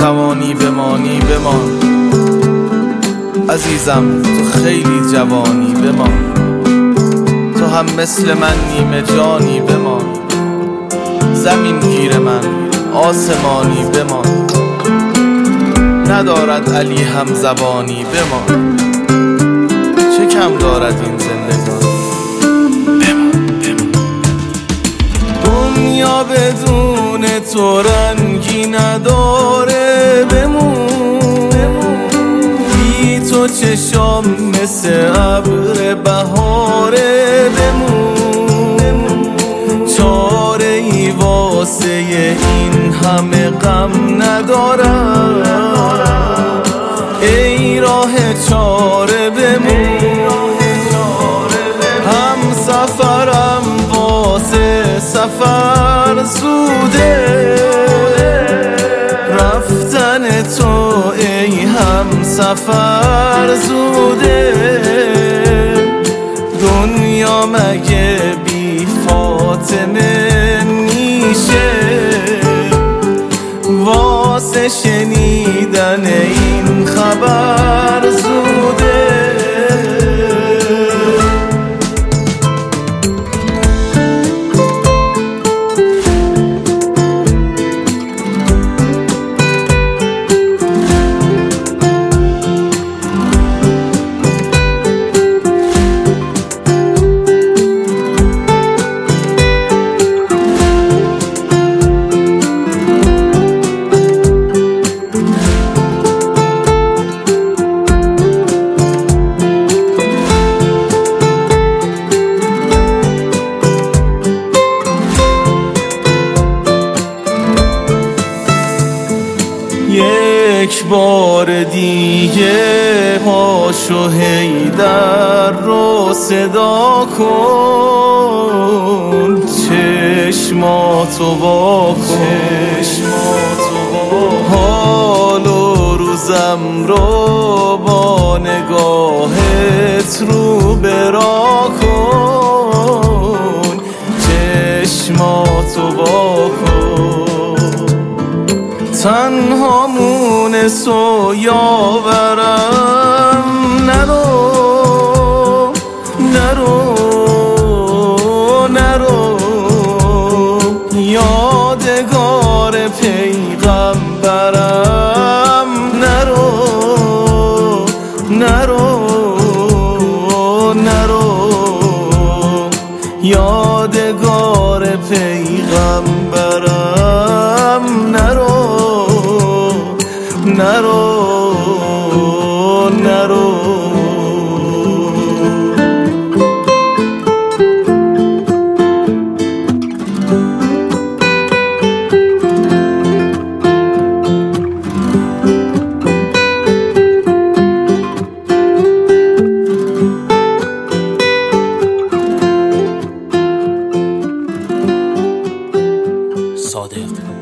توانی بمانی بمان عزیزم، تو خیلی جوانی بمان، تو هم مثل من نیمه جانی بمان، زمین گیر من آسمانی بمان، ندارد علی هم زبانی بمان، چه کم دارد این زندگانی بمان. دنیا بدون تو رنگی نداره بمون، بی تو چشام مثل ابر بهاره بمون، چاره ای واسه این همه غم ندارم، ای راه چاره بمون، هم سفرم واسه سفر زوده، رفتن تو ای هم سفر زوده، دنیا مگه بی فاطمه میشه، واسه شنیدن این خبر زوده. یک بار دیگه پاشو حیدر رو صدا کن، چشماتو وا کن، حال و روزم رو با نگاهت رو برا کن، چشماتو وا کن، تنها مونس و یاورم، نرو نرو نرو، یادگار پیغمبرم، نرو نرو نرو، یادگار پیغمبرم، نرو نرو نرو. صادق